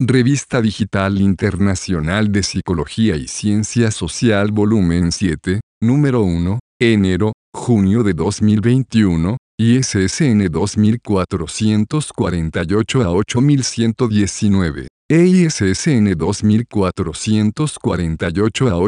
Revista Digital Internacional de Psicología y Ciencia Social Volumen 7, número 1, enero-junio de 2021, ISSN 2448 a 8119. EISSN 2448 a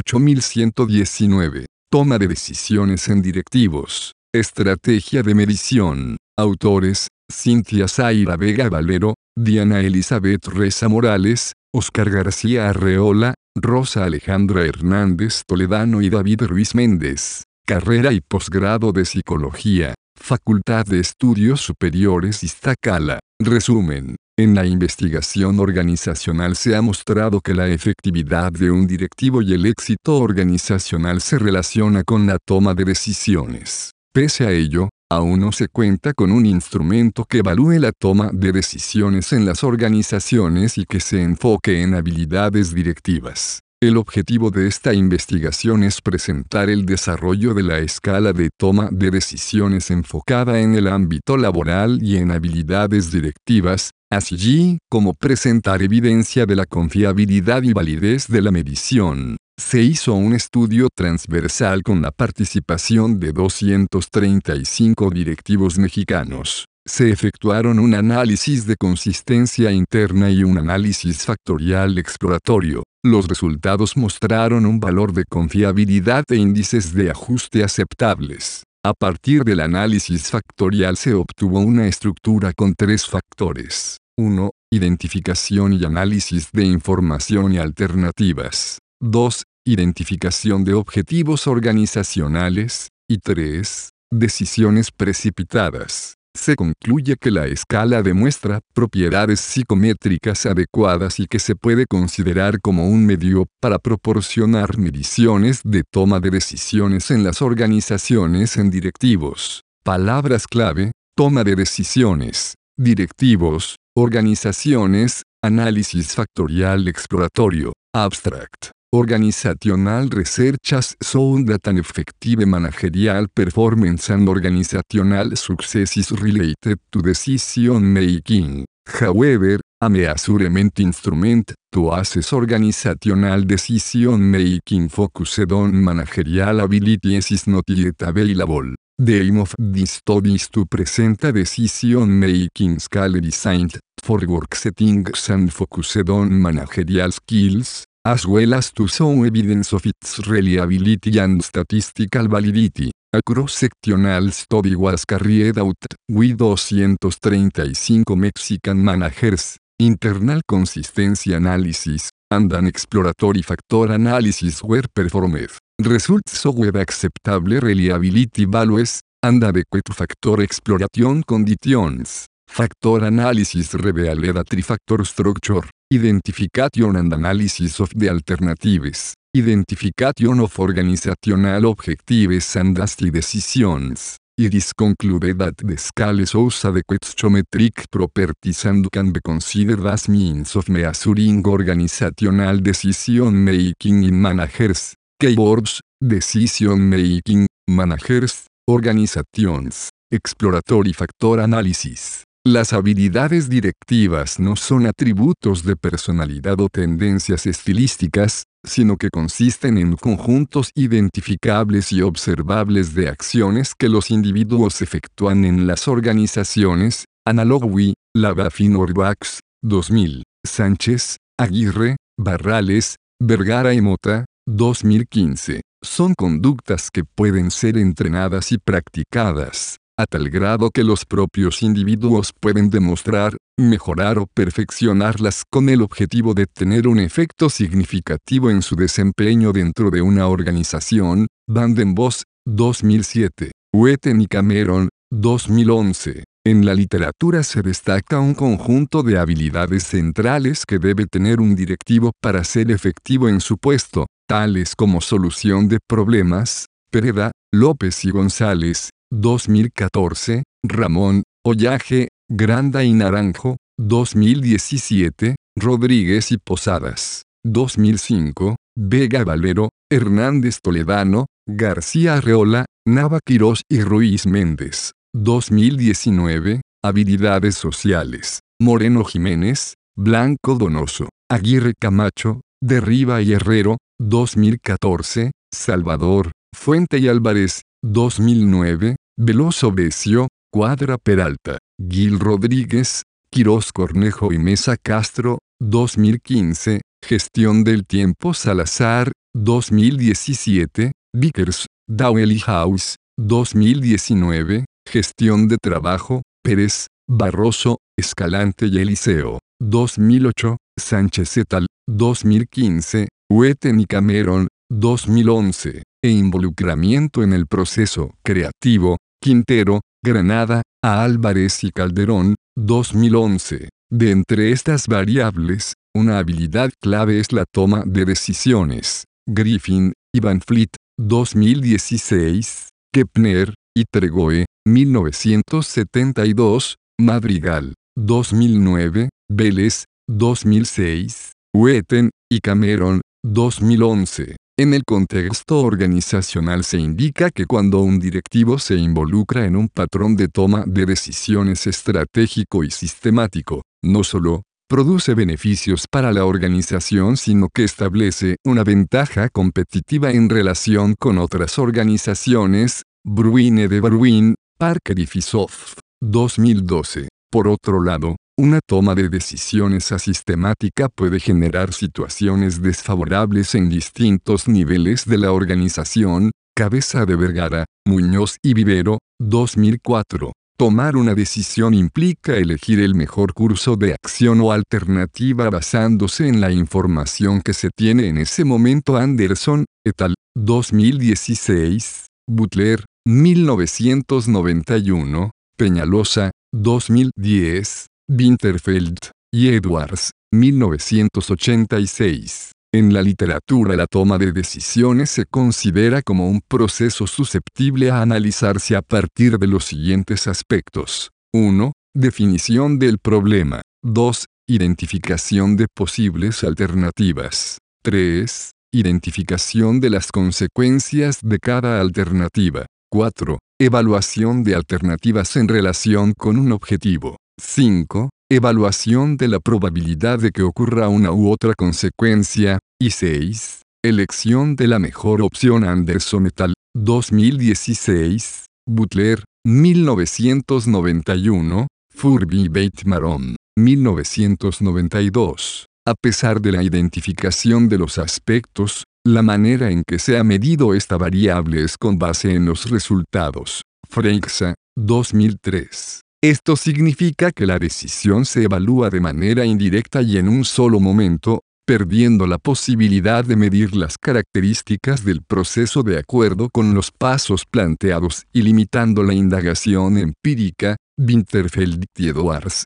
8119. Toma de decisiones en directivos. Estrategia de medición. Autores: Cintia Zaira Vega Valero, Diana Elizabeth Reza Morales, Oscar García Arreola, Rosa Alejandra Hernández Toledano y David Ruiz Méndez. Carrera y posgrado de Psicología, Facultad de Estudios Superiores Iztacala. Resumen. En la investigación organizacional se ha mostrado que la efectividad de un directivo y el éxito organizacional se relaciona con la toma de decisiones. Pese a ello, aún no se cuenta con un instrumento que evalúe la toma de decisiones en las organizaciones y que se enfoque en habilidades directivas. El objetivo de esta investigación es presentar el desarrollo de la escala de toma de decisiones enfocada en el ámbito laboral y en habilidades directivas, así como presentar evidencia de la confiabilidad y validez de la medición. Se hizo un estudio transversal con la participación de 235 directivos mexicanos. Se efectuaron un análisis de consistencia interna y un análisis factorial exploratorio. Los resultados mostraron un valor de confiabilidad e índices de ajuste aceptables. A partir del análisis factorial se obtuvo una estructura con 3 factores. 1. Identificación y análisis de información y alternativas. 2. Identificación de objetivos organizacionales. Y 3. Decisiones precipitadas. Se concluye que la escala demuestra propiedades psicométricas adecuadas y que se puede considerar como un medio para proporcionar mediciones de toma de decisiones en las organizaciones en directivos. Palabras clave: toma de decisiones, directivos, organizaciones, análisis factorial exploratorio, abstract. Organizational Research has shown that an effective managerial performance and organizational success is related to decision making. However, a measurement instrument to assess organizational decision making focused on managerial abilities is not yet available. The aim of this study is to present a decision making scale designed for work settings and focused on managerial skills, as well as to show evidence of its reliability and statistical validity. A cross-sectional study was carried out with 235 Mexican managers, internal consistency analysis, and an exploratory factor analysis were performed. Results showed acceptable reliability values, and adequate factor exploration conditions. Factor analysis revealed a 3-factor structure: identification and analysis of the alternatives, identification of organizational objectives and hasty decisions. It is concluded that the scale shows adequate geometric properties and can be considered as means of measuring organizational decision making in managers. Keywords: decision making, managers, organizations. Exploratory factor analysis. Las habilidades directivas no son atributos de personalidad o tendencias estilísticas, sino que consisten en conjuntos identificables y observables de acciones que los individuos efectúan en las organizaciones. Analogui, Lavafin Orbax, 2000. Sánchez, Aguirre, Barrales, Vergara y Mota, 2015. Son conductas que pueden ser entrenadas y practicadas, a tal grado que los propios individuos pueden demostrar, mejorar o perfeccionarlas con el objetivo de tener un efecto significativo en su desempeño dentro de una organización. Van den Bos, 2007. Weten y Cameron, 2011. En la literatura se destaca un conjunto de habilidades centrales que debe tener un directivo para ser efectivo en su puesto, tales como solución de problemas. Pereda, López y González, 2014, Ramón, Ollaje, Granda y Naranjo, 2017, Rodríguez y Posadas, 2005, Vega Valero, Hernández Toledano, García Arreola, Nava Quirós y Ruiz Méndez, 2019, Habilidades sociales, Moreno Jiménez, Blanco Donoso, Aguirre Camacho, de Riva y Herrero, 2014, Salvador, Fuente y Álvarez, 2009, Veloso Becio, Cuadra Peralta, Gil Rodríguez, Quirós Cornejo y Mesa Castro, 2015, Gestión del Tiempo Salazar, 2017, Vickers, Dowell y House, 2019, Gestión de Trabajo, Pérez, Barroso, Escalante y Eliseo, 2008, Sánchez et al., 2015, Wheaton y Cameron, 2011, e Involucramiento en el Proceso Creativo, Quintero, Granada, a Álvarez y Calderón, 2011. De entre estas variables, una habilidad clave es la toma de decisiones. Griffin y Van Fleet, 2016, Kepner y Tregoe, 1972, Madrigal, 2009, Vélez, 2006, Wheaton y Cameron, 2011. En el contexto organizacional se indica que cuando un directivo se involucra en un patrón de toma de decisiones estratégico y sistemático, no solo produce beneficios para la organización, sino que establece una ventaja competitiva en relación con otras organizaciones. Bruine de Bruin, Parker y Fisoff, 2012. Por otro lado, una toma de decisiones asistemática puede generar situaciones desfavorables en distintos niveles de la organización. Cabeza de Vergara, Muñoz y Vivero, 2004. Tomar una decisión implica elegir el mejor curso de acción o alternativa basándose en la información que se tiene en ese momento. Anderson, et al., 2016, Butler, 1991, Peñalosa, 2010, Winterfeld y Edwards, 1986. En la literatura, la toma de decisiones se considera como un proceso susceptible a analizarse a partir de los siguientes aspectos. 1. Definición del problema. 2. Identificación de posibles alternativas. 3. Identificación de las consecuencias de cada alternativa. 4. Evaluación de alternativas en relación con un objetivo. 5. Evaluación de la probabilidad de que ocurra una u otra consecuencia. Y 6. Elección de la mejor opción. Anderson et al., 2016, Butler, 1991, Furby y Bateman, 1992. A pesar de la identificación de los aspectos, la manera en que se ha medido esta variable es con base en los resultados. Freixa, 2003. Esto significa que la decisión se evalúa de manera indirecta y en un solo momento, perdiendo la posibilidad de medir las características del proceso de acuerdo con los pasos planteados y limitando la indagación empírica. Winterfeld y Edwards,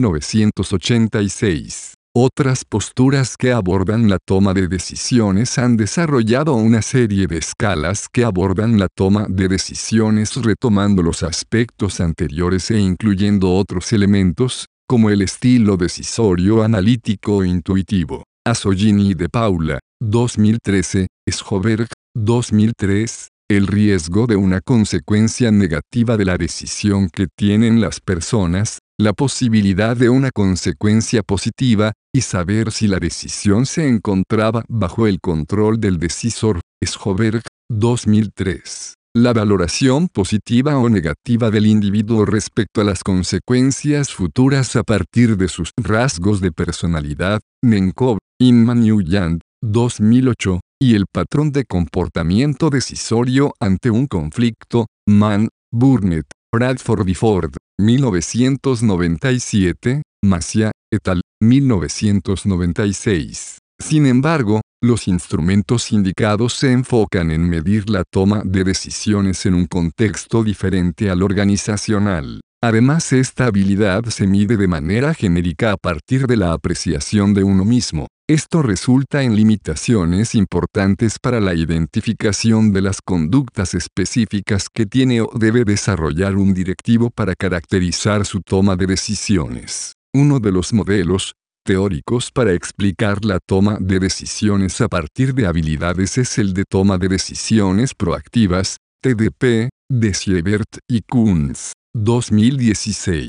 1986. Otras posturas que abordan la toma de decisiones han desarrollado una serie de escalas que abordan la toma de decisiones retomando los aspectos anteriores e incluyendo otros elementos, como el estilo decisorio analítico o intuitivo. Asollini y de Paula, 2013, Schoberg, 2003, el riesgo de una consecuencia negativa de la decisión que tienen las personas, la posibilidad de una consecuencia positiva, y saber si la decisión se encontraba bajo el control del decisor. Schoberg, 2003. La valoración positiva o negativa del individuo respecto a las consecuencias futuras a partir de sus rasgos de personalidad. Nenkov, Inman y Uyand, 2008, y el patrón de comportamiento decisorio ante un conflicto. Mann, Burnett, Bradford y Ford, 1997, Macia, et al., 1996. Sin embargo, los instrumentos indicados se enfocan en medir la toma de decisiones en un contexto diferente al organizacional. Además, esta habilidad se mide de manera genérica a partir de la apreciación de uno mismo. Esto resulta en limitaciones importantes para la identificación de las conductas específicas que tiene o debe desarrollar un directivo para caracterizar su toma de decisiones. Uno de los modelos teóricos para explicar la toma de decisiones a partir de habilidades es el de toma de decisiones proactivas, TDP, de Siebert y Kunz, 2016.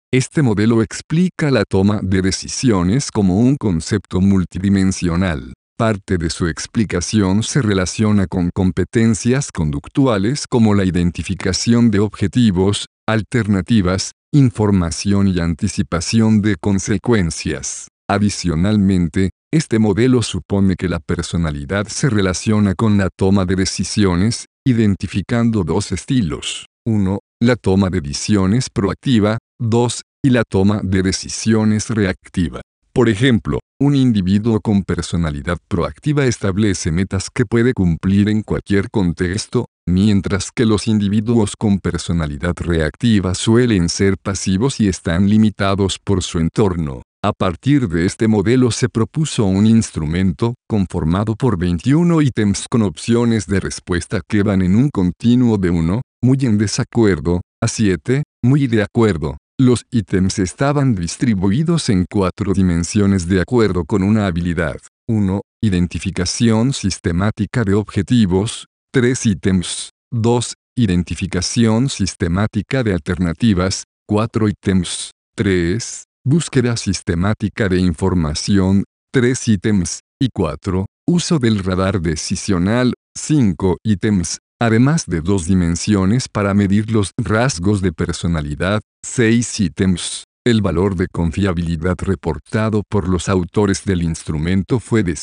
Este modelo explica la toma de decisiones como un concepto multidimensional. Parte de su explicación se relaciona con competencias conductuales como la identificación de objetivos, alternativas, información y anticipación de consecuencias. Adicionalmente, este modelo supone que la personalidad se relaciona con la toma de decisiones, identificando dos estilos. 1. La toma de decisiones proactiva. 2. Y la toma de decisiones reactiva. Por ejemplo, un individuo con personalidad proactiva establece metas que puede cumplir en cualquier contexto, mientras que los individuos con personalidad reactiva suelen ser pasivos y están limitados por su entorno. A partir de este modelo se propuso un instrumento, conformado por 21 ítems con opciones de respuesta que van en un continuo de 1, muy en desacuerdo, a 7, muy de acuerdo. Los ítems estaban distribuidos en 4 dimensiones de acuerdo con una habilidad. 1. Identificación sistemática de objetivos. 3 ítems. 2. Identificación sistemática de alternativas. 4 ítems. 3. Búsqueda sistemática de información. 3 ítems. Y 4. Uso del radar decisional. 5 ítems. Además de 2 dimensiones para medir los rasgos de personalidad, 6 ítems. El valor de confiabilidad reportado por los autores del instrumento fue de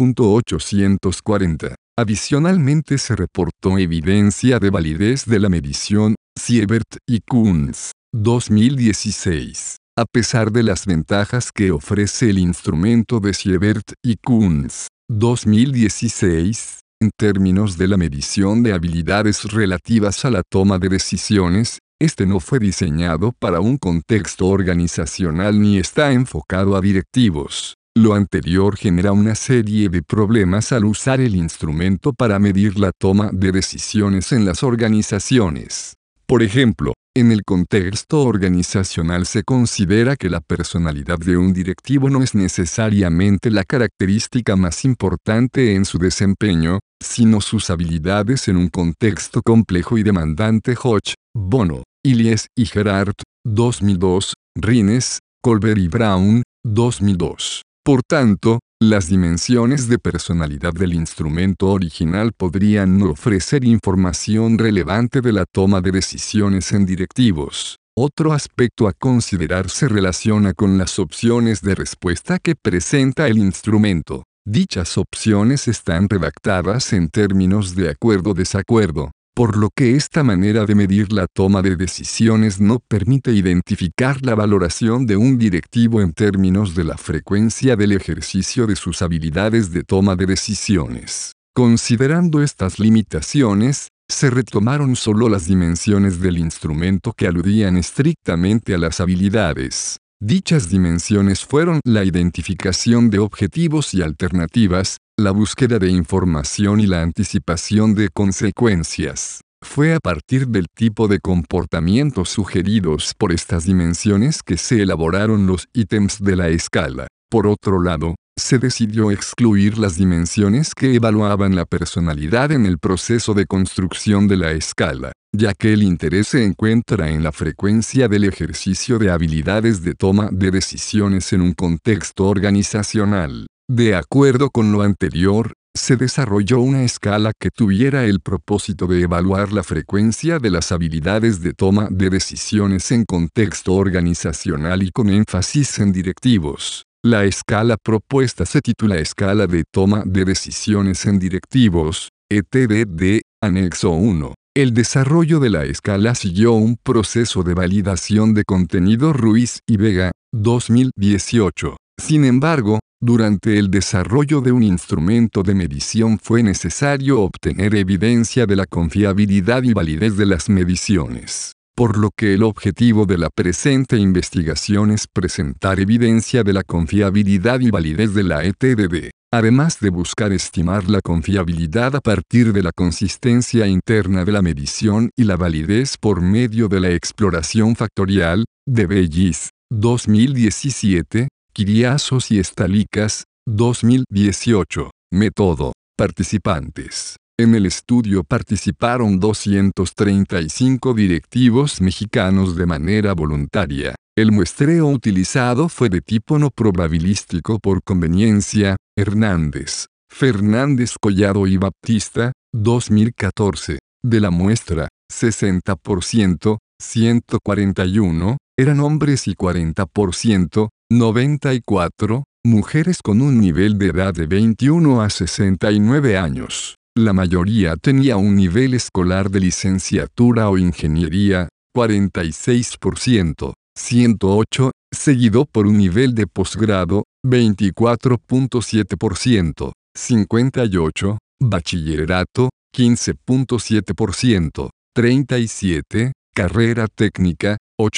0.840. Adicionalmente se reportó evidencia de validez de la medición, Siebert y Kunz, 2016. A pesar de las ventajas que ofrece el instrumento de Siebert y Kunz, 2016, en términos de la medición de habilidades relativas a la toma de decisiones, este no fue diseñado para un contexto organizacional ni está enfocado a directivos. Lo anterior genera una serie de problemas al usar el instrumento para medir la toma de decisiones en las organizaciones. Por ejemplo, en el contexto organizacional se considera que la personalidad de un directivo no es necesariamente la característica más importante en su desempeño, sino sus habilidades en un contexto complejo y demandante. Hodge, Bono, Illies y Gerard, 2002, Rines, Colbert y Brown, 2002. Por tanto, las dimensiones de personalidad del instrumento original podrían no ofrecer información relevante de la toma de decisiones en directivos. Otro aspecto a considerar se relaciona con las opciones de respuesta que presenta el instrumento. Dichas opciones están redactadas en términos de acuerdo-desacuerdo, por lo que esta manera de medir la toma de decisiones no permite identificar la valoración de un directivo en términos de la frecuencia del ejercicio de sus habilidades de toma de decisiones. Considerando estas limitaciones, se retomaron solo las dimensiones del instrumento que aludían estrictamente a las habilidades. Dichas dimensiones fueron la identificación de objetivos y alternativas, la búsqueda de información y la anticipación de consecuencias. Fue a partir del tipo de comportamientos sugeridos por estas dimensiones que se elaboraron los ítems de la escala. Por otro lado, se decidió excluir las dimensiones que evaluaban la personalidad en el proceso de construcción de la escala, ya que el interés se encuentra en la frecuencia del ejercicio de habilidades de toma de decisiones en un contexto organizacional. De acuerdo con lo anterior, se desarrolló una escala que tuviera el propósito de evaluar la frecuencia de las habilidades de toma de decisiones en contexto organizacional y con énfasis en directivos. La escala propuesta se titula Escala de Toma de Decisiones en Directivos, ETDD, Anexo 1. El desarrollo de la escala siguió un proceso de validación de contenido Ruiz y Vega, 2018. Sin embargo, durante el desarrollo de un instrumento de medición fue necesario obtener evidencia de la confiabilidad y validez de las mediciones. Por lo que el objetivo de la presente investigación es presentar evidencia de la confiabilidad y validez de la ETDD, además de buscar estimar la confiabilidad a partir de la consistencia interna de la medición y la validez por medio de la exploración factorial, de Bellis, 2017, Kiriazos y Estalicas, 2018. Método. Participantes. En el estudio participaron 235 directivos mexicanos de manera voluntaria. El muestreo utilizado fue de tipo no probabilístico por conveniencia. Hernández, Fernández Collado y Baptista, 2014. De la muestra, 60%, 141, eran hombres y 40%, 94, mujeres con un nivel de edad de 21 a 69 años. La mayoría tenía un nivel escolar de licenciatura o ingeniería, 46%, 108, seguido por un nivel de posgrado, 24.7%, 58, bachillerato, 15.7%, 37, carrera técnica,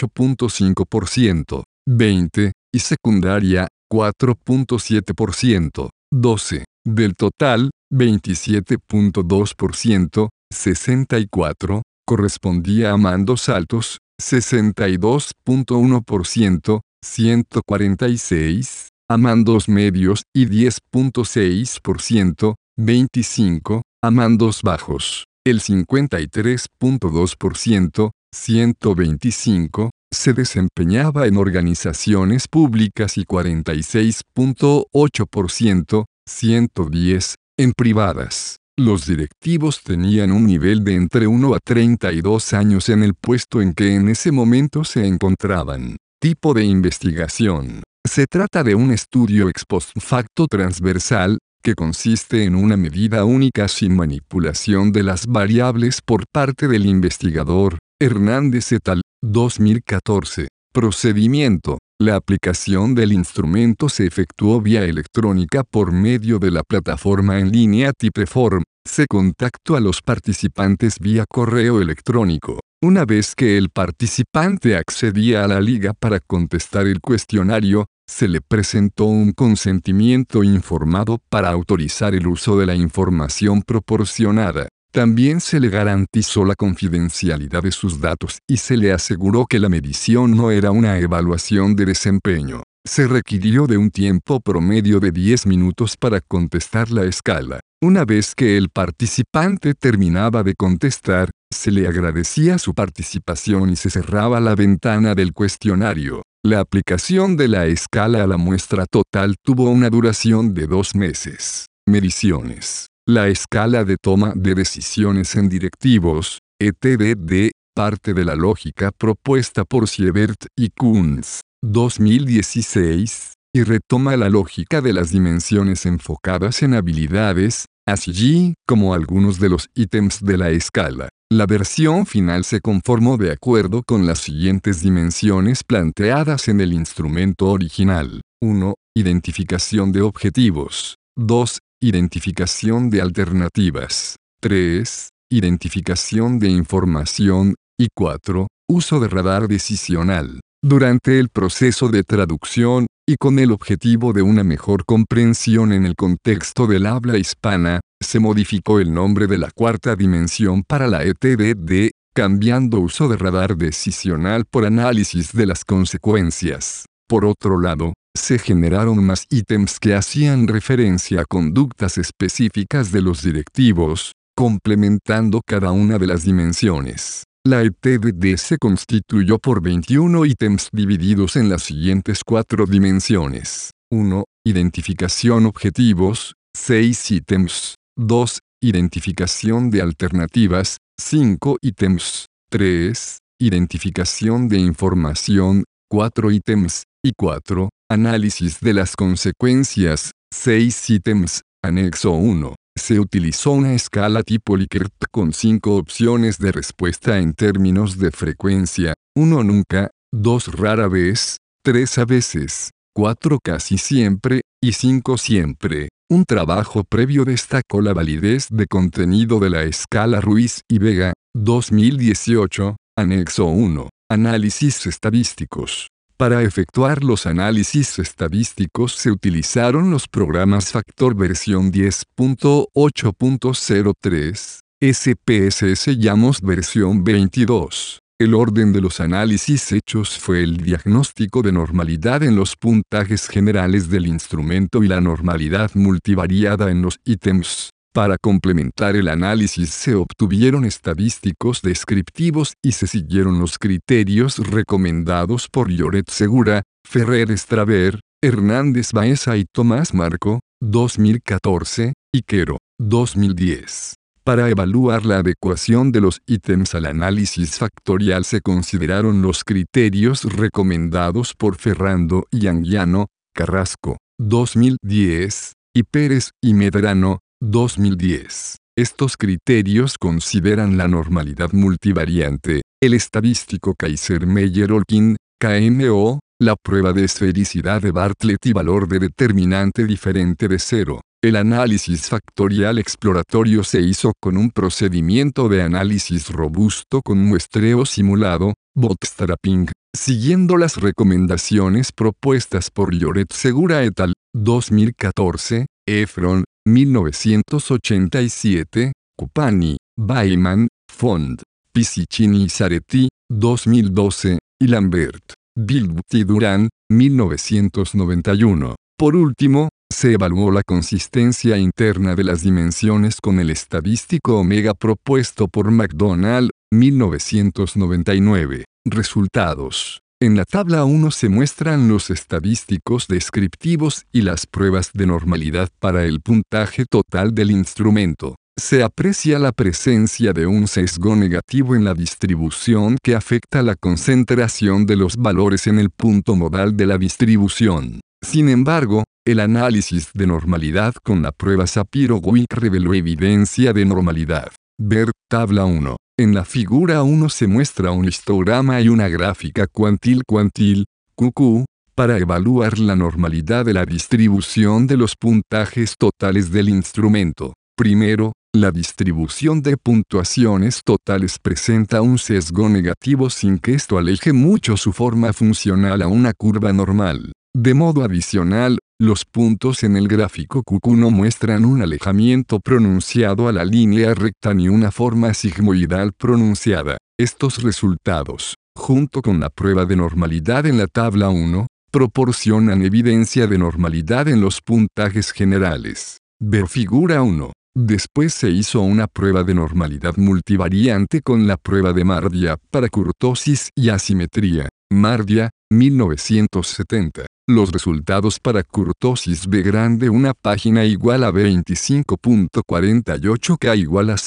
8.5%, 20, y secundaria, 4.7%, 12. Del total, 27.2%, 64, correspondía a mandos altos, 62.1%, 146, a mandos medios y 10.6%, 25, a mandos bajos. El 53.2%, 125, se desempeñaba en organizaciones públicas y 46.8%, 110, en privadas. Los directivos tenían un nivel de entre 1 a 32 años en el puesto en que en ese momento se encontraban. Tipo de investigación. Se trata de un estudio ex post facto transversal, que consiste en una medida única sin manipulación de las variables por parte del investigador. Hernández et al. 2014. Procedimiento. La aplicación del instrumento se efectuó vía electrónica por medio de la plataforma en línea Typeform. Se contactó a los participantes vía correo electrónico. Una vez que el participante accedía a la liga para contestar el cuestionario, se le presentó un consentimiento informado para autorizar el uso de la información proporcionada. También se le garantizó la confidencialidad de sus datos y se le aseguró que la medición no era una evaluación de desempeño. Se requirió de un tiempo promedio de 10 minutos para contestar la escala. Una vez que el participante terminaba de contestar, se le agradecía su participación y se cerraba la ventana del cuestionario. La aplicación de la escala a la muestra total tuvo una duración de 2 meses. Mediciones. La escala de toma de decisiones en directivos, ETDD, parte de la lógica propuesta por Siebert y Kunz, 2016, y retoma la lógica de las dimensiones enfocadas en habilidades, así como algunos de los ítems de la escala. La versión final se conformó de acuerdo con las siguientes dimensiones planteadas en el instrumento original. 1. Identificación de objetivos. 2. Identificación de alternativas. 3. Identificación de información. Y 4. Uso de radar decisional. Durante el proceso de traducción, y con el objetivo de una mejor comprensión en el contexto del habla hispana, se modificó el nombre de la cuarta dimensión para la ETDD, cambiando uso de radar decisional por análisis de las consecuencias. Por otro lado, se generaron más ítems que hacían referencia a conductas específicas de los directivos, complementando cada una de las dimensiones. La ETDD se constituyó por 21 ítems divididos en las siguientes 4 dimensiones. 1. Identificación objetivos, 6 ítems. 2. Identificación de alternativas, 5 ítems. 3. Identificación de información, 4 ítems. Y 4. Análisis de las consecuencias, 6 ítems. Anexo 1. Se utilizó una escala tipo Likert con 5 opciones de respuesta en términos de frecuencia: 1 nunca, 2 rara vez, 3 a veces, 4 casi siempre, y 5 siempre. Un trabajo previo destacó la validez de contenido de la escala Ruiz y Vega, 2018, anexo 1. Análisis estadísticos. Para efectuar los análisis estadísticos se utilizaron los programas Factor versión 10.8.03, SPSS Llamos versión 22. El orden de los análisis hechos fue el diagnóstico de normalidad en los puntajes generales del instrumento y la normalidad multivariada en los ítems. Para complementar el análisis se obtuvieron estadísticos descriptivos y se siguieron los criterios recomendados por Lloret Segura, Ferrer Estraver, Hernández Baeza y Tomás Marco, 2014, y Quero, 2010. Para evaluar la adecuación de los ítems al análisis factorial se consideraron los criterios recomendados por Ferrando y Anguiano, Carrasco, 2010, y Pérez y Medrano, 2010. Estos criterios consideran la normalidad multivariante, el estadístico Kaiser-Meyer-Olkin, KMO, la prueba de esfericidad de Bartlett y valor de determinante diferente de cero. El análisis factorial exploratorio se hizo con un procedimiento de análisis robusto con muestreo simulado, bootstrapping, siguiendo las recomendaciones propuestas por Lloret Segura et al. 2014, Efron, 1987, Cupani, Baiman, Font, Pisicini y Zaretti, 2012, y Lambert, Bilbut y Durán, 1991. Por último, se evaluó la consistencia interna de las dimensiones con el estadístico omega propuesto por McDonald, 1999. Resultados. En la tabla 1 se muestran los estadísticos descriptivos y las pruebas de normalidad para el puntaje total del instrumento. Se aprecia la presencia de un sesgo negativo en la distribución que afecta la concentración de los valores en el punto modal de la distribución. Sin embargo, el análisis de normalidad con la prueba Sapiro-Wink reveló evidencia de normalidad. Ver tabla 1. En la figura 1 se muestra un histograma y una gráfica cuantil-QQ, para evaluar la normalidad de la distribución de los puntajes totales del instrumento. Primero, la distribución de puntuaciones totales presenta un sesgo negativo sin que esto aleje mucho su forma funcional a una curva normal. De modo adicional, los puntos en el gráfico QQ no muestran un alejamiento pronunciado a la línea recta ni una forma sigmoidal pronunciada. Estos resultados, junto con la prueba de normalidad en la tabla 1, proporcionan evidencia de normalidad en los puntajes generales. Ver figura 1. Después se hizo una prueba de normalidad multivariante con la prueba de Mardia para kurtosis y asimetría. Mardia, 1970. Los resultados para kurtosis B grande una página igual a 25.48 K igual a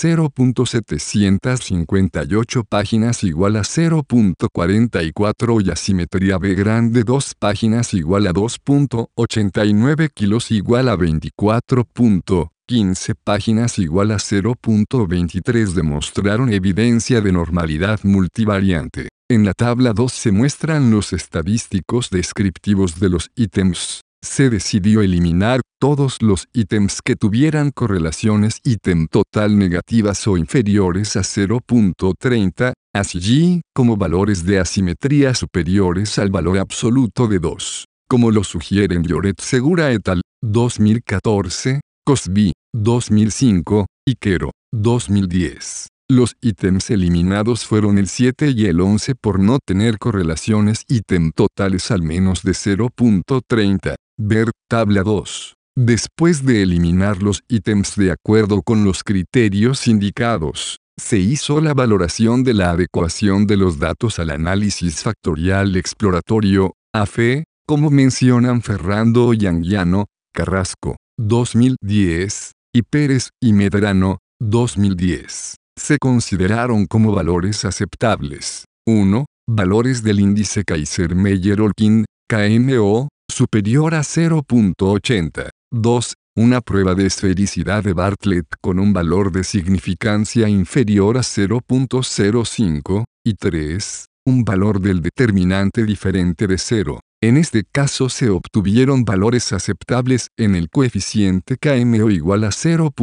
0.758 páginas igual a 0.44 y asimetría B grande 2 páginas igual a 2.89 kilos igual a 24.15 páginas igual a 0.23 demostraron evidencia de normalidad multivariante. En la tabla 2 se muestran los estadísticos descriptivos de los ítems. Se decidió eliminar todos los ítems que tuvieran correlaciones ítem total negativas o inferiores a 0.30, así como valores de asimetría superiores al valor absoluto de 2, como lo sugieren Lloret Segura et al. 2014, Cosby, 2005, y Quero, 2010. Los ítems eliminados fueron el 7 y el 11 por no tener correlaciones ítem totales al menos de 0.30. Ver tabla 2. Después de eliminar los ítems de acuerdo con los criterios indicados, se hizo la valoración de la adecuación de los datos al análisis factorial exploratorio, AFE, como mencionan Ferrando y Anguiano, Carrasco, 2010, y Pérez y Medrano, 2010. Se consideraron como valores aceptables. 1. Valores del índice Kaiser-Meyer-Olkin, KMO, superior a 0.80. 2. Una prueba de esfericidad de Bartlett con un valor de significancia inferior a 0.05. Y 3. Un valor del determinante diferente de 0. En este caso se obtuvieron valores aceptables en el coeficiente KMO igual a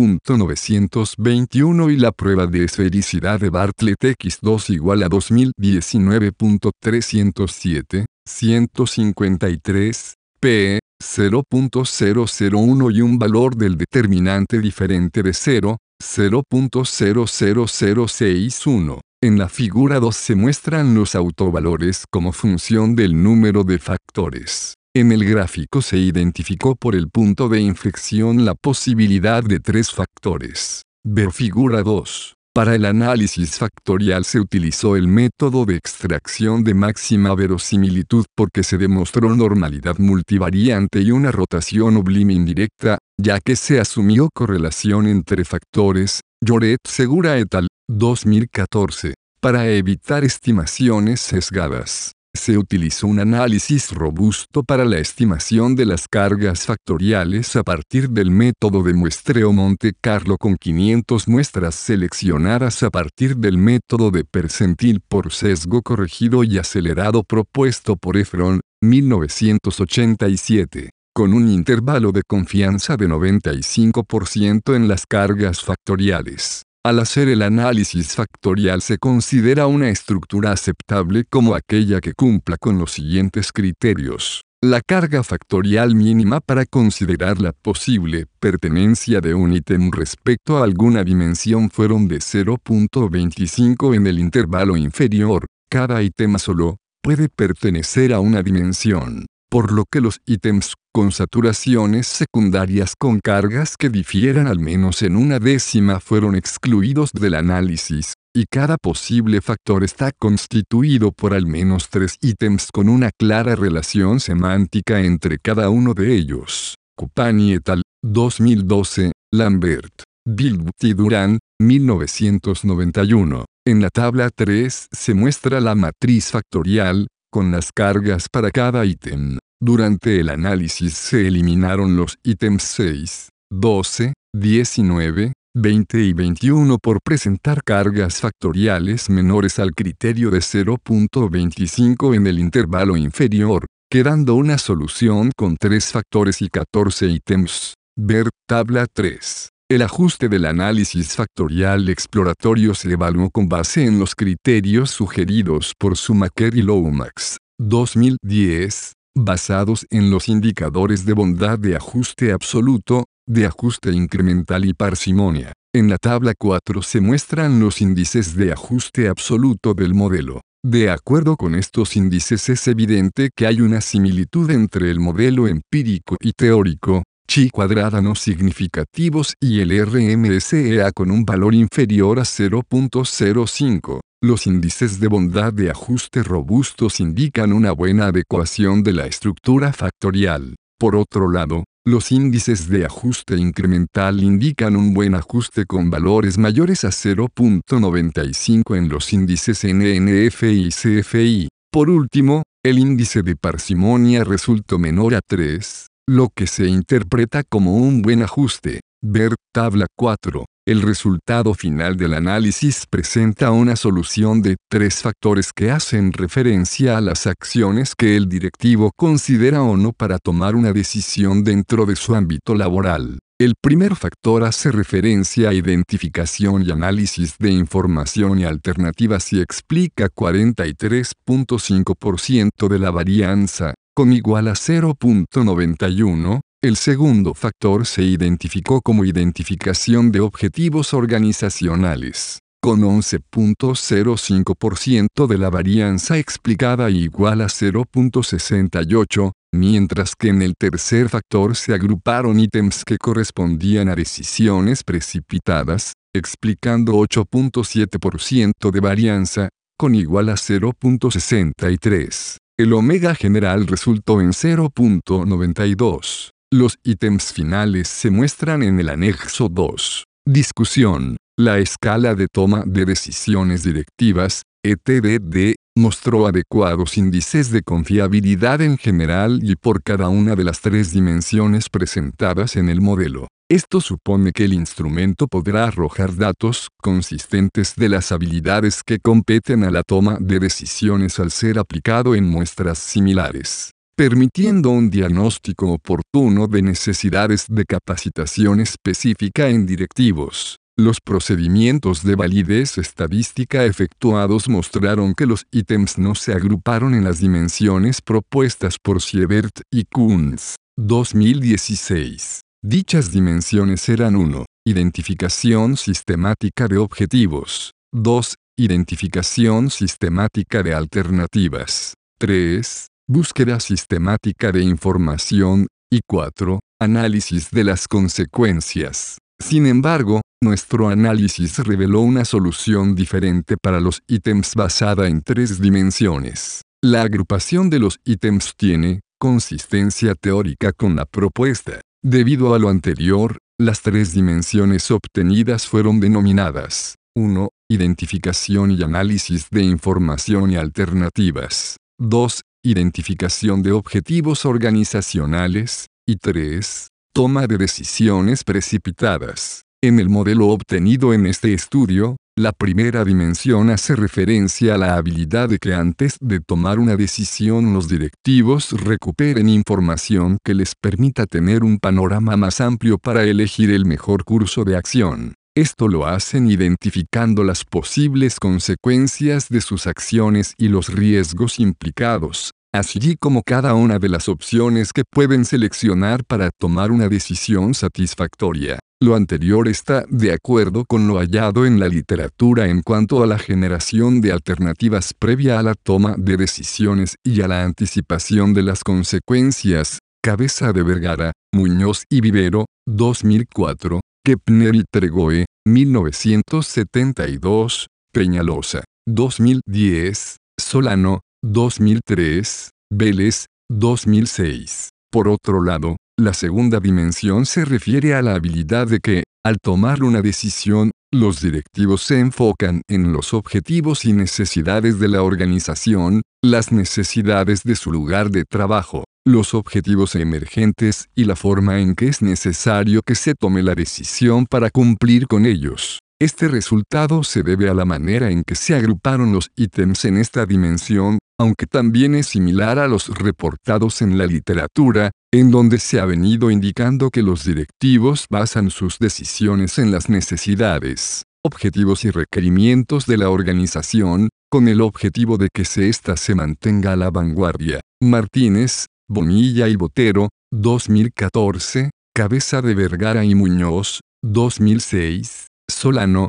0.921 y la prueba de esfericidad de Bartlett X2 igual a 2019.307, 153, p. 0.001 y un valor del determinante diferente de 0, 0.00061. En la figura 2 se muestran los autovalores como función del número de factores. En el gráfico se identificó por el punto de inflexión la posibilidad de 3 factores. Ver figura 2. Para el análisis factorial se utilizó el método de extracción de máxima verosimilitud porque se demostró normalidad multivariante y una rotación oblime indirecta, ya que se asumió correlación entre factores. Lloret Segura et al. 2014. Para evitar estimaciones sesgadas, se utilizó un análisis robusto para la estimación de las cargas factoriales a partir del método de muestreo Monte Carlo con 500 muestras seleccionadas a partir del método de percentil por sesgo corregido y acelerado propuesto por Efron, 1987, con un intervalo de confianza de 95% en las cargas factoriales. Al hacer el análisis factorial se considera una estructura aceptable como aquella que cumpla con los siguientes criterios. La carga factorial mínima para considerar la posible pertenencia de un ítem respecto a alguna dimensión fueron de 0.25 en el intervalo inferior. Cada ítem solo puede pertenecer a una dimensión, por lo que los ítems con saturaciones secundarias con cargas que difieran al menos en una décima fueron excluidos del análisis, y cada posible factor está constituido por al menos 3 ítems con una clara relación semántica entre cada uno de ellos. Cupani et al. 2012, Lambert, Bilbut y Durán, 1991. En la tabla 3 se muestra la matriz factorial, con las cargas para cada ítem. Durante el análisis se eliminaron los ítems 6, 12, 19, 20 y 21 por presentar cargas factoriales menores al criterio de 0.25 en el intervalo inferior, quedando una solución con 3 factores y 14 ítems. Ver tabla 3. El ajuste del análisis factorial exploratorio se evaluó con base en los criterios sugeridos por Schumacher y Lomax, 2010, basados en los indicadores de bondad de ajuste absoluto, de ajuste incremental y parsimonia. En la tabla 4 se muestran los índices de ajuste absoluto del modelo. De acuerdo con estos índices es evidente que hay una similitud entre el modelo empírico y teórico, chi cuadrada no significativos y el RMSEA con un valor inferior a 0.05. Los índices de bondad de ajuste robustos indican una buena adecuación de la estructura factorial. Por otro lado, los índices de ajuste incremental indican un buen ajuste con valores mayores a 0.95 en los índices NNF y CFI. Por último, el índice de parsimonia resultó menor a 3, lo que se interpreta como un buen ajuste. Ver tabla 4. El resultado final del análisis presenta una solución de 3 factores que hacen referencia a las acciones que el directivo considera o no para tomar una decisión dentro de su ámbito laboral. El primer factor hace referencia a identificación y análisis de información y alternativas y explica 43.5% de la varianza, con igual a 0.91. El segundo factor se identificó como identificación de objetivos organizacionales, con 11.05% de la varianza explicada igual a 0.68, mientras que en el tercer factor se agruparon ítems que correspondían a decisiones precipitadas, explicando 8.7% de varianza, con igual a 0.63. El omega general resultó en 0.92. Los ítems finales se muestran en el anexo 2. Discusión. La escala de toma de decisiones directivas, ETDD, mostró adecuados índices de confiabilidad en general y por cada una de las 3 dimensiones presentadas en el modelo. Esto supone que el instrumento podrá arrojar datos consistentes de las habilidades que competen a la toma de decisiones al ser aplicado en muestras similares, permitiendo un diagnóstico oportuno de necesidades de capacitación específica en directivos. Los procedimientos de validez estadística efectuados mostraron que los ítems no se agruparon en las dimensiones propuestas por Siebert y Kunz, 2016. Dichas dimensiones eran 1. Identificación sistemática de objetivos. 2. Identificación sistemática de alternativas. 3. Búsqueda sistemática de información. Y 4. Análisis de las consecuencias. Sin embargo, nuestro análisis reveló una solución diferente para los ítems basada en 3 dimensiones. La agrupación de los ítems tiene consistencia teórica con la propuesta. Debido a lo anterior, las 3 dimensiones obtenidas fueron denominadas 1. Identificación y análisis de información y alternativas. 2. Identificación de objetivos organizacionales. Y 3. Toma de decisiones precipitadas. En el modelo obtenido en este estudio, la primera dimensión hace referencia a la habilidad de que antes de tomar una decisión los directivos recuperen información que les permita tener un panorama más amplio para elegir el mejor curso de acción. Esto lo hacen identificando las posibles consecuencias de sus acciones y los riesgos implicados, así como cada una de las opciones que pueden seleccionar para tomar una decisión satisfactoria. Lo anterior está de acuerdo con lo hallado en la literatura en cuanto a la generación de alternativas previa a la toma de decisiones y a la anticipación de las consecuencias. Cabeza de Vergara, Muñoz y Vivero, 2004, Kepner y Tregoe, 1972, Peñalosa, 2010, Solano, 2003, Vélez, 2006. Por otro lado, la segunda dimensión se refiere a la habilidad de que, al tomar una decisión, los directivos se enfocan en los objetivos y necesidades de la organización, las necesidades de su lugar de trabajo, los objetivos emergentes y la forma en que es necesario que se tome la decisión para cumplir con ellos. Este resultado se debe a la manera en que se agruparon los ítems en esta dimensión, aunque también es similar a los reportados en la literatura, en donde se ha venido indicando que los directivos basan sus decisiones en las necesidades, objetivos y requerimientos de la organización, con el objetivo de que ésta se mantenga a la vanguardia. Martínez, Bonilla y Botero, 2014, Cabeza de Vergara y Muñoz, 2006, Solano,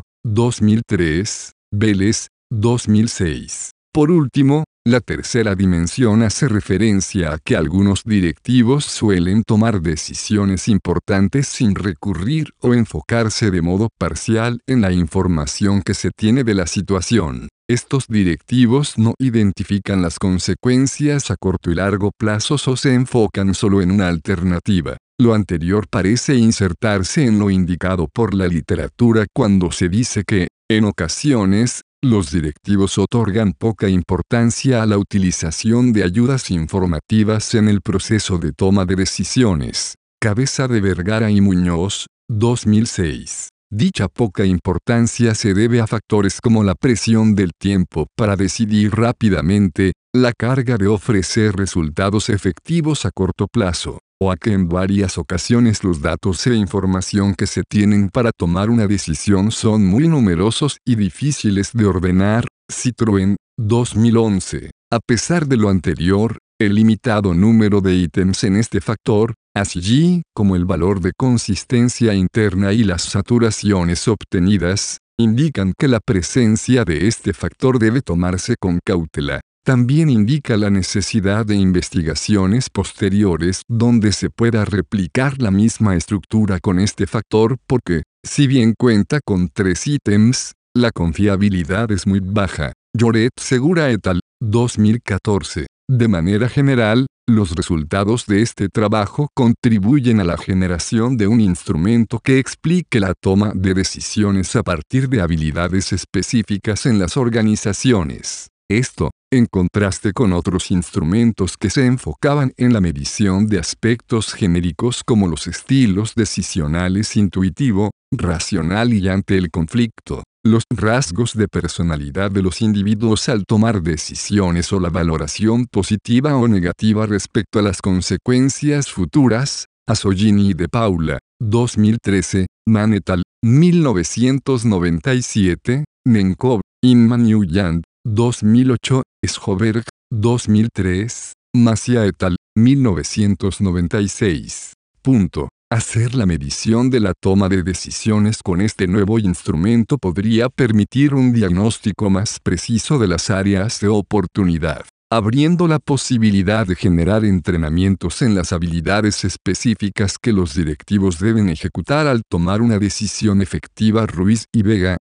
2003, Vélez, 2006. Por último, la tercera dimensión hace referencia a que algunos directivos suelen tomar decisiones importantes sin recurrir o enfocarse de modo parcial en la información que se tiene de la situación. Estos directivos no identifican las consecuencias a corto y largo plazos o se enfocan solo en una alternativa. Lo anterior parece insertarse en lo indicado por la literatura cuando se dice que, en ocasiones, los directivos otorgan poca importancia a la utilización de ayudas informativas en el proceso de toma de decisiones. Cabeza de Vergara y Muñoz, 2006. Dicha poca importancia se debe a factores como la presión del tiempo para decidir rápidamente, la carga de ofrecer resultados efectivos a corto plazo, o a que en varias ocasiones los datos e información que se tienen para tomar una decisión son muy numerosos y difíciles de ordenar. Citroën, 2011. A pesar de lo anterior, el limitado número de ítems en este factor, así como el valor de consistencia interna y las saturaciones obtenidas, indican que la presencia de este factor debe tomarse con cautela. También indica la necesidad de investigaciones posteriores donde se pueda replicar la misma estructura con este factor porque, si bien cuenta con 3 ítems, la confiabilidad es muy baja. Lloret Segura et al. 2014. De manera general, los resultados de este trabajo contribuyen a la generación de un instrumento que explique la toma de decisiones a partir de habilidades específicas en las organizaciones. Esto, en contraste con otros instrumentos que se enfocaban en la medición de aspectos genéricos como los estilos decisionales intuitivo, racional y ante el conflicto, los rasgos de personalidad de los individuos al tomar decisiones o la valoración positiva o negativa respecto a las consecuencias futuras. Azoglini y de Paula, 2013, Mann et al. 1997, Nenkov, Inman y Uyand, 2008, Schoberg, 2003, Macia et al. 1996. Hacer la medición de la toma de decisiones con este nuevo instrumento podría permitir un diagnóstico más preciso de las áreas de oportunidad. abriendo la posibilidad de generar entrenamientos en las habilidades específicas que los directivos deben ejecutar al tomar una decisión efectiva. Ruiz y Vega,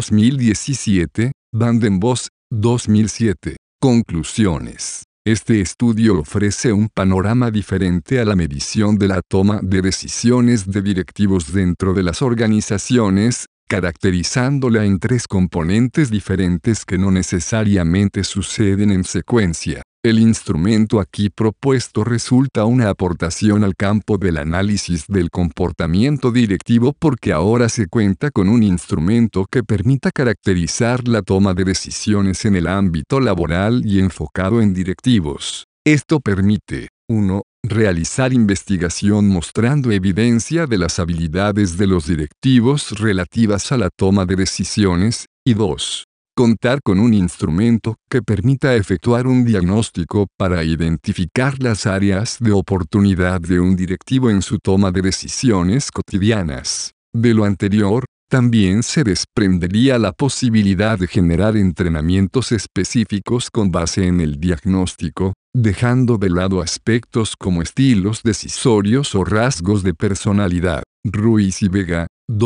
2017, Van den Bos, 2007. Conclusiones. Este estudio ofrece un panorama diferente a la medición de la toma de decisiones de directivos dentro de las organizaciones, caracterizándola en tres componentes diferentes que no necesariamente suceden en secuencia. El instrumento aquí propuesto resulta una aportación al campo del análisis del comportamiento directivo porque ahora se cuenta con un instrumento que permita caracterizar la toma de decisiones en el ámbito laboral y enfocado en directivos. Esto permite, 1. Realizar investigación mostrando evidencia de las habilidades de los directivos relativas a la toma de decisiones, y 2. Contar con un instrumento que permita efectuar un diagnóstico para identificar las áreas de oportunidad de un directivo en su toma de decisiones cotidianas. De lo anterior, también se desprendería la posibilidad de generar entrenamientos específicos con base en el diagnóstico, dejando de lado aspectos como estilos decisorios o rasgos de personalidad. Ruiz y Vega,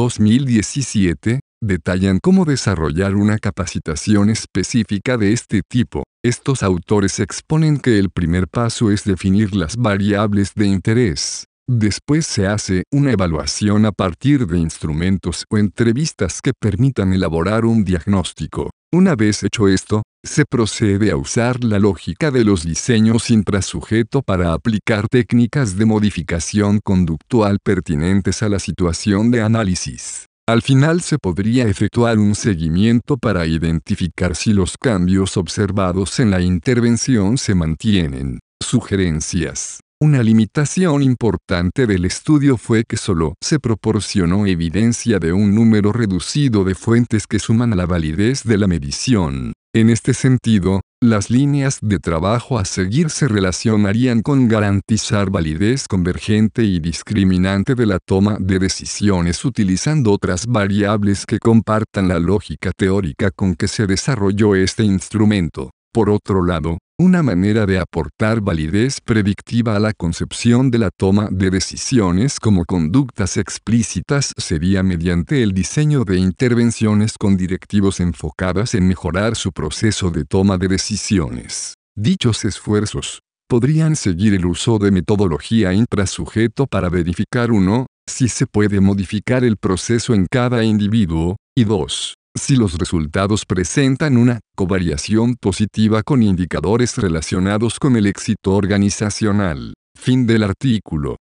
2017, detallan cómo desarrollar una capacitación específica de este tipo. Estos autores exponen que el primer paso es definir las variables de interés. Después se hace una evaluación a partir de instrumentos o entrevistas que permitan elaborar un diagnóstico. Una vez hecho esto, se procede a usar la lógica de los diseños intrasujeto para aplicar técnicas de modificación conductual pertinentes a la situación de análisis. Al final se podría efectuar un seguimiento para identificar si los cambios observados en la intervención se mantienen. Sugerencias. Una limitación importante del estudio fue que solo se proporcionó evidencia de un número reducido de fuentes que suman a la validez de la medición. En este sentido, las líneas de trabajo a seguir se relacionarían con garantizar validez convergente y discriminante de la toma de decisiones utilizando otras variables que compartan la lógica teórica con que se desarrolló este instrumento. Por otro lado, una manera de aportar validez predictiva a la concepción de la toma de decisiones como conductas explícitas sería mediante el diseño de intervenciones con directivos enfocadas en mejorar su proceso de toma de decisiones. Dichos esfuerzos podrían seguir el uso de metodología intrasujeto para verificar 1. Si se puede modificar el proceso en cada individuo, y 2. Si los resultados presentan una covariación positiva con indicadores relacionados con el éxito organizacional. Fin del artículo.